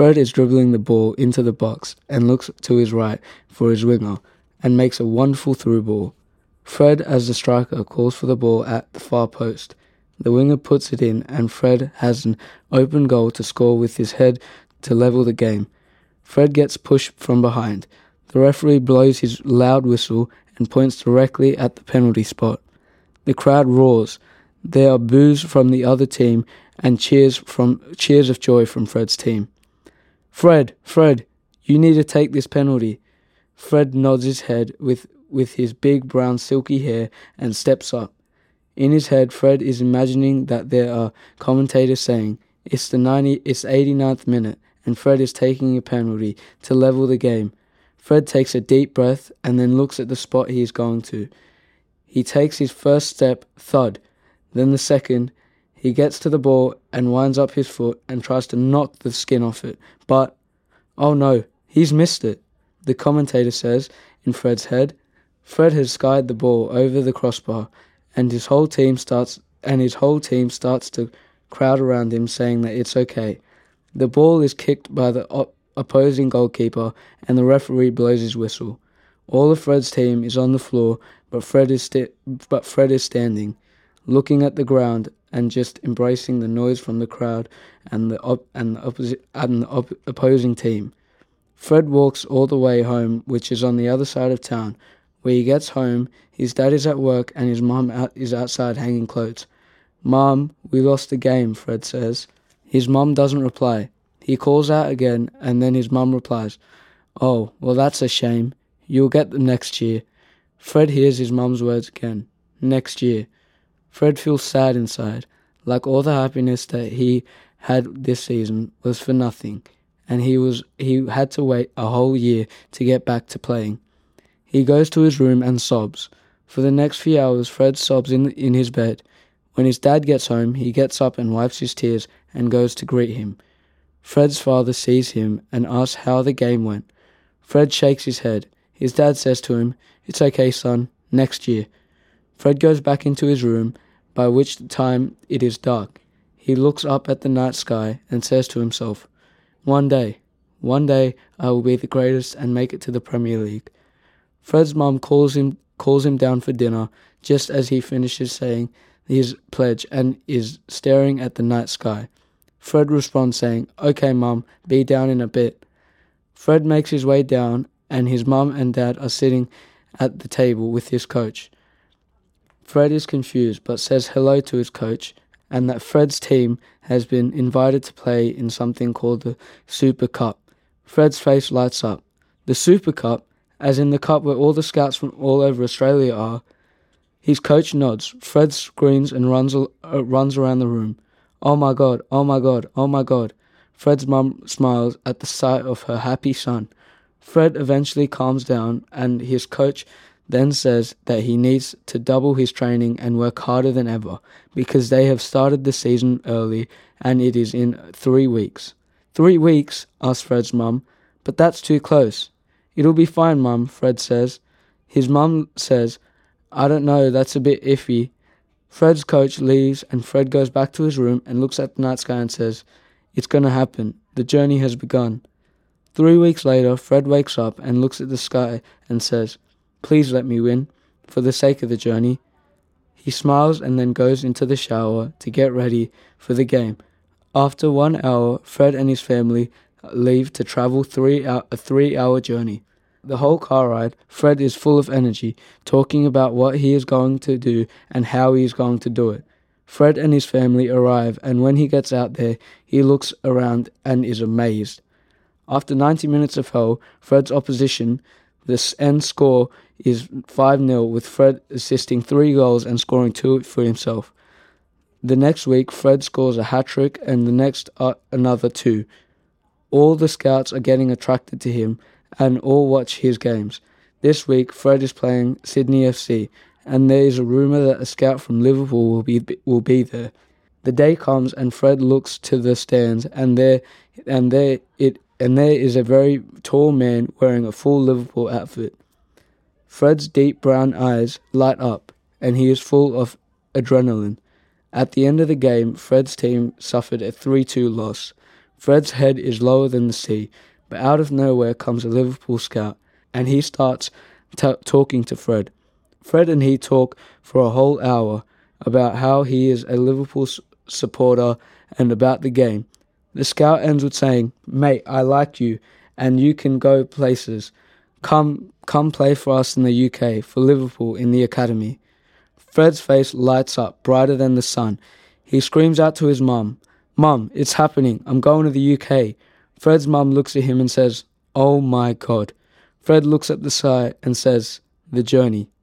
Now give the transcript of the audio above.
Fred is dribbling the ball into the box and looks to his right for his winger and makes a wonderful through ball. Fred, as the striker, calls for the ball at the far post. The winger puts it in and Fred has an open goal to score with his head to level the game. Fred gets pushed from behind. The referee blows his loud whistle and points directly at the penalty spot. The crowd roars. There are boos from the other team and cheers of joy from Fred's team. Fred, you need to take this penalty. Fred nods his head with his big brown silky hair and steps up. In his head, Fred is imagining that there are commentators saying, it's the 89th minute, and Fred is taking a penalty to level the game. Fred takes a deep breath and then looks at the spot he is going to. He takes his first step, thud. Then the second, he gets to the ball and winds up his foot and tries to knock the skin off it. But, oh no, he's missed it, the commentator says in Fred's head. Fred has skied the ball over the crossbar and his whole team starts to crowd around him saying that it's okay. The ball is kicked by the opposing goalkeeper and the referee blows his whistle. All of Fred's team is on the floor, but Fred is standing, looking at the ground and just embracing the noise from the crowd and the opposing team. Fred walks all the way home, which is on the other side of town. When he gets home, his dad is at work and his mum is outside hanging clothes. "Mom, we lost the game," Fred says. His mum doesn't reply. He calls out again and then his mum replies, "Oh, well that's a shame. You'll get them next year." Fred hears his mum's words again. Next year. Fred feels sad inside, like all the happiness that he had this season was for nothing, and he had to wait a whole year to get back to playing. He goes to his room and sobs. For the next few hours, Fred sobs in his bed. When his dad gets home, he gets up and wipes his tears and goes to greet him. Fred's father sees him and asks how the game went. Fred shakes his head. His dad says to him, "It's okay, son, next year." Fred goes back into his room, by which time it is dark. He looks up at the night sky and says to himself, one day I will be the greatest and make it to the Premier League." Fred's mum calls him down for dinner just as he finishes saying his pledge and is staring at the night sky. Fred responds saying, "Okay, Mum, be down in a bit." Fred makes his way down and his mum and dad are sitting at the table with his coach. Fred is confused but says hello to his coach and that Fred's team has been invited to play in something called the Super Cup. Fred's face lights up. The Super Cup? As in the cup where all the scouts from all over Australia are? His coach nods. Fred screams and runs around the room. "Oh my God, oh my God, oh my God." Fred's mum smiles at the sight of her happy son. Fred eventually calms down and his coach then says that he needs to double his training and work harder than ever because they have started the season early and it is in 3 weeks. 3 weeks? Asks Fred's mum. But that's too close. "It'll be fine, Mum," Fred says. His mum says, "I don't know, that's a bit iffy." Fred's coach leaves and Fred goes back to his room and looks at the night sky and says, "It's going to happen. The journey has begun." 3 weeks later, Fred wakes up and looks at the sky and says, "Please let me win, for the sake of the journey." He smiles and then goes into the shower to get ready for the game. After 1 hour, Fred and his family leave to travel a 3-hour journey. The whole car ride, Fred is full of energy, talking about what he is going to do and how he is going to do it. Fred and his family arrive, and when he gets out there, he looks around and is amazed. After 90 minutes of hell, Fred's opposition, the end score is 5-0, with Fred assisting 3 goals and scoring 2 for himself. The next week, Fred scores a hat-trick and the next another 2. All the scouts are getting attracted to him and all watch his games. This week, Fred is playing Sydney FC, and there is a rumour that a scout from Liverpool will be there. The day comes and Fred looks to the stands, and there is a very tall man wearing a full Liverpool outfit. Fred's deep brown eyes light up, and he is full of adrenaline. At the end of the game, Fred's team suffered a 3-2 loss. Fred's head is lower than the sea, but out of nowhere comes a Liverpool scout, and he starts talking to Fred. Fred and he talk for a whole hour about how he is a Liverpool supporter and about the game. The scout ends with saying, "Mate, I like you, and you can go places. Come play for us in the UK, for Liverpool in the academy." Fred's face lights up, brighter than the sun. He screams out to his mum, "Mum, it's happening. I'm going to the UK." Fred's mum looks at him and says, "Oh my God." Fred looks at the sky and says, "The journey."